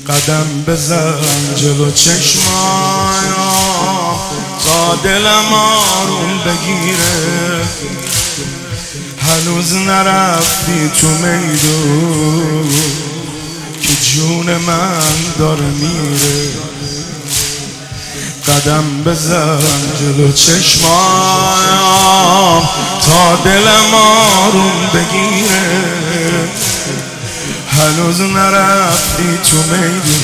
قدم بزن جلو چشمایم تا دلم آروم بگیره. هنوز نرفتی تو میدون که جون من داره میره. قدم بزن جلو چشمایم تا دلم آروم بگیره. هنوز نرفتی تو میدون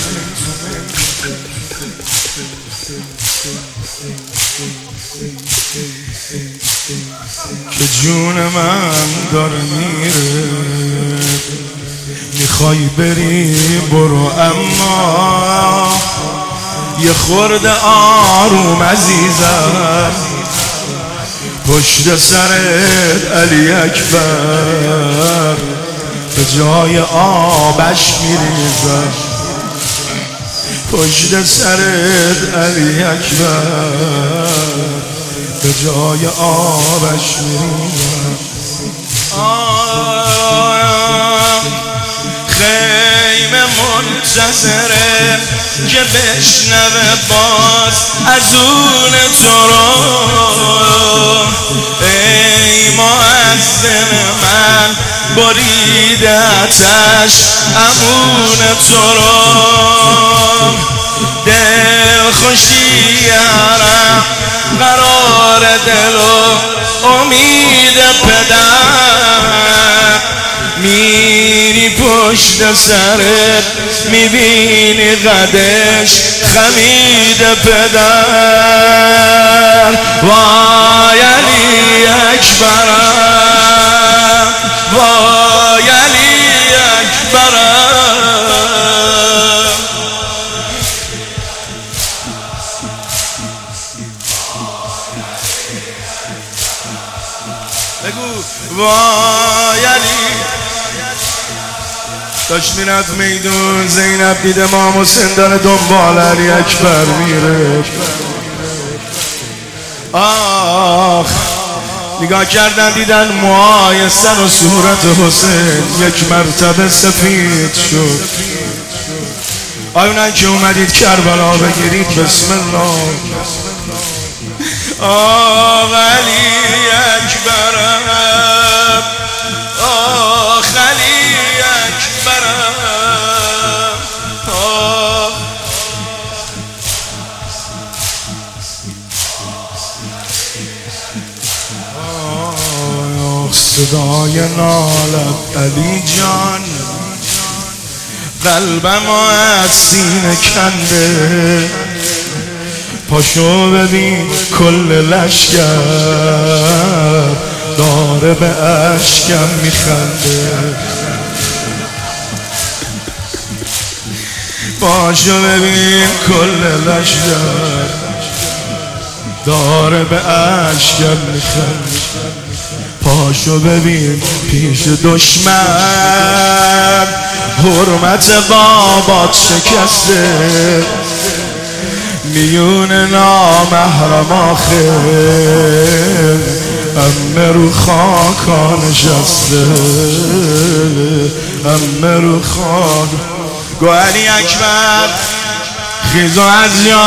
که جون من داره میره. میخوای بری برو، اما یه خورده آروم عزیزم. پشت سرت علی اکبر به جای آبش میریزم. پشت سرت علی اکبر به جای آبش میریزم. خیمه منتظره که بشنوه باز ازون تو رو. ای مؤذن من بریده آتش امون تو رو. دل خوشی حرم قرار دل و امید پدر. میری پشت سرت میبینی قدش خمید پدر. وای علی اکبرم، وای علی اکبرم. بگو وای علی. داشت میرفت میدون، زینب دید امام حسین داره دنبال علی اکبر میره. آخ نگاه کردن دیدن موهای سر و صورت حسین یک مرتبه سفید شد. آیونن که اومدید کربلا بگیرید بسم الله. آه علی اکبرم، آه علی اکبرم. صدای نالت علی جان قلبم از سینه کنده. پاشو ببین کل لشکر داره به اشکم میخنده. پاشو ببین کل لشکر داره به اشکم میخنده. پاشو ببین پیش دشمن حرمت بابات شکسته. میون نامحرم آخر امه رو خاکا نشسته. امه رو خاک. گو علی اکبر خیز و از یا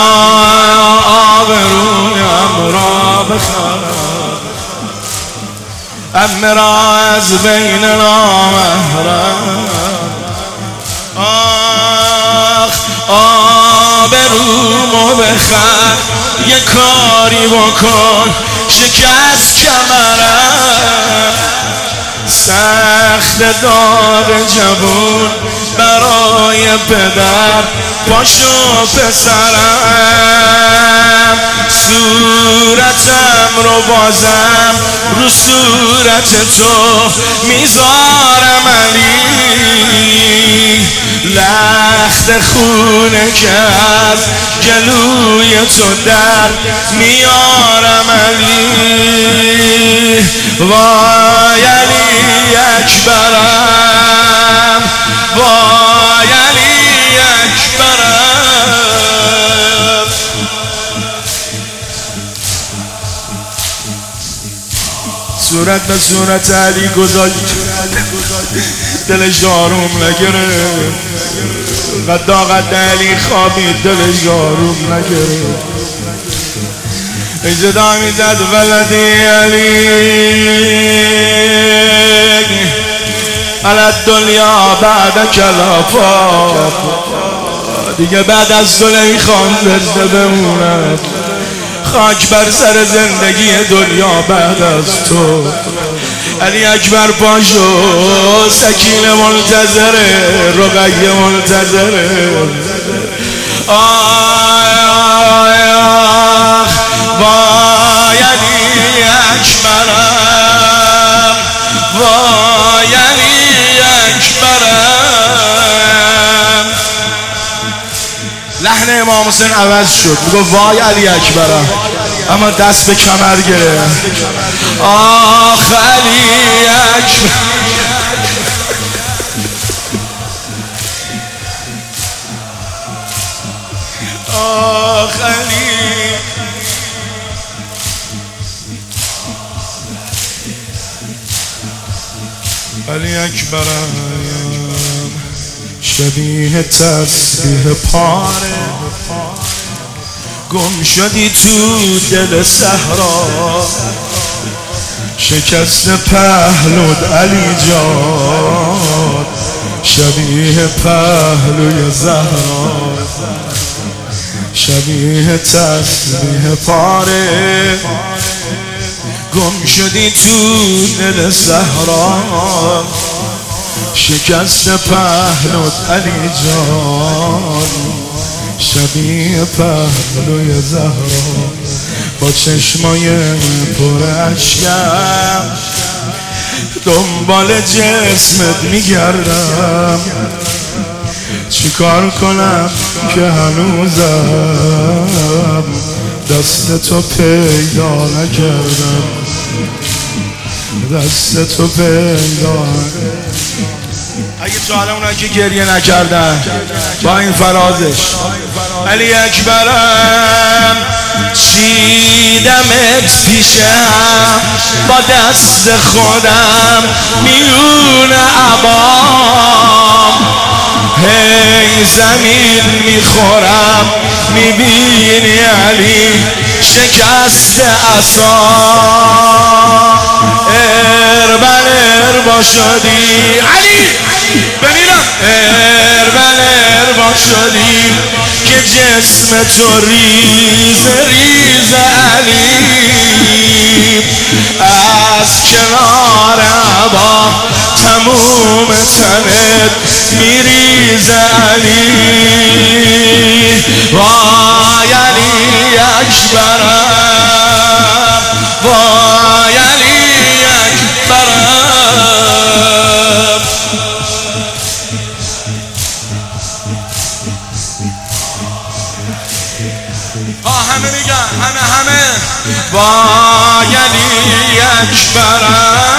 آبرویم را بخر. امه را از بین نامحرم. آخ آبرومو بخر، یه کاری بکن شکست کمرم. سخت داد جوون برای پدر، پاشو پسرم. صورتم رو بازم رو صورت تو میذارم علی. لخت خونه که از گلوی تو در میارم علی. وای علی اکبرم، وای علی اکبرم. صورت به صورت علی گذاشت. دلش آروم نگرفت، قد علی خوابید دلش آروم نگرفت. صدا میزد ولدی علی علی دنیا بعد کلافات، دیگه بعد از زلیخا زنده بمونم، خاک بر سر زندگی دنیا بعد از تو. علی اکبر پاشو، سکینه منتظره، رقیه منتظره. وای علی اکبرم، وای علی اکبرم. لحن امام حسین عوض شد، میگو وای علی اکبرم، اما دست به کمر گرفت. آخ علی اکبر، آخ علی. علی اکبرم شبیه تسبیح پاره، گم شدی تو دل صحرا، شکست پهلود علی جان، شبیه پهلوی زهرا، شبیه تسبیح پاره، گم شدی تو دل صحرا، شکست پهلود علی جان، شبیه پهلوی زهرا. با چشمای پر اشکم دنبال جسمت میگردم، چیکار کنم که هنوزم دست تو پیدا نکردم، دست تو پیدا. اگه تو حالا اونایی که گریه نکردن با این فرازش، علی اکبرم چیدمت پیشم با دست خودم میون عبام، هی زمین میخورم میبینی علی شکست عصا، اربل اربا شدی علی ببینم، اربل اربا شدی که جسم تو ریز ریز علی، از کنار عبا تموم تنت میریز علی. وای علی اکبرم، وای علی اکبرم. همه میگن، همه وای علی اکبرم.